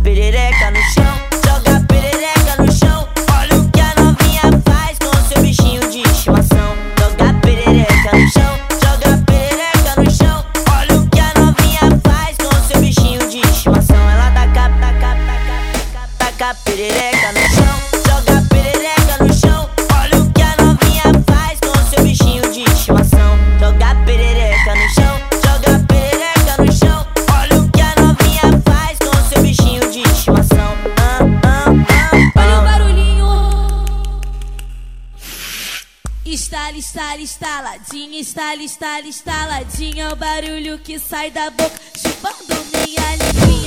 perereca no chão, joga perereca no chão. Olha o que a novinha faz com seu bichinho de estimação. Joga perereca no chão, joga perereca no chão. Olha o que a novinha faz com seu bichinho de estimação. Ela taca perereca no chão, joga perereca no chão. Olha o que a novinha faz com seu bichinho de estimação. Joga perereca no chão, joga perereca no chão. Olha o que a novinha faz com seu bichinho de estimação. Olha o barulhinho. Estala, estala, estaladinha, estala, estala, estaladinha. É o barulho que sai da boca, chupando minha linguinha.